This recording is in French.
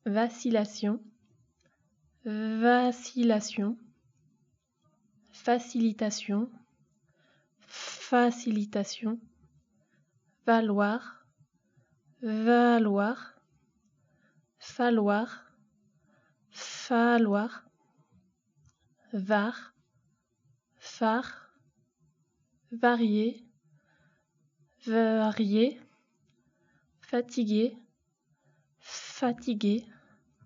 vacillation, vacillation, facilitation, facilitation, valoir, valoir, falloir, falloir, var, phare, varier, varier, fatigué, fatigué,